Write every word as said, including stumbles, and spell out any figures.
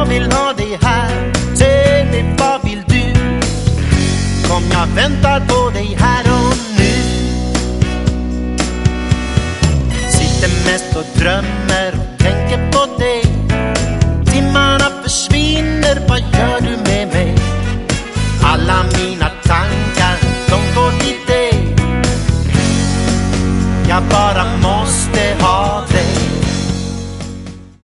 vill ha dig här. Säg mig, vad vill du? Kom, jag väntar på dig här och nu. Sitter mest och drömmer och tänker på dig.